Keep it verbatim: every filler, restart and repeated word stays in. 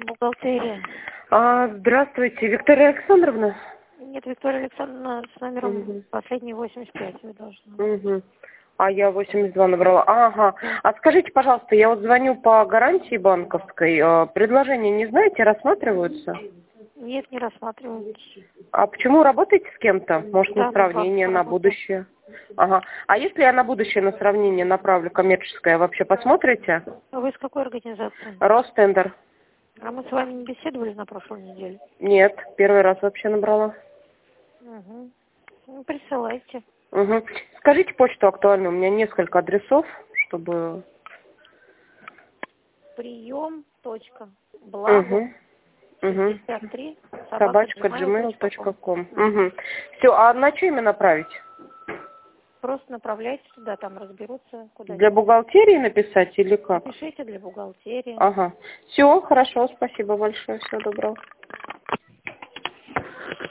Бухгалтерия. А, здравствуйте, Виктория Александровна? Нет, Виктория Александровна с номером Угу. последний восемьдесят пять вы должны. Угу. А я восемьдесят два набрала. Ага. Да. А скажите, пожалуйста, я вот звоню по гарантии банковской. А, предложения не знаете, рассматриваются? Нет, не рассматривают. А почему работаете с кем-то? Может, Да, на мы с вами сравнение, на поработаем. будущее? Ага. А если я на будущее на сравнение направлю коммерческое, вообще посмотрите? А вы с какой организации? Ростендер. А мы с вами не беседовали на прошлой неделе? Нет, первый раз вообще набрала. Угу. Ну, присылайте. Угу. Скажите почту актуальную, у меня несколько адресов, чтобы... Прием. Точка. Благо. Угу. Угу. шестьдесят три. Собачка джимейл точка ком. Угу. Все, а на что именно направить? Просто направляйте туда, там разберутся, куда. Для бухгалтерии написать или как? Напишите для бухгалтерии. Ага. Все, хорошо, спасибо большое, всего доброго.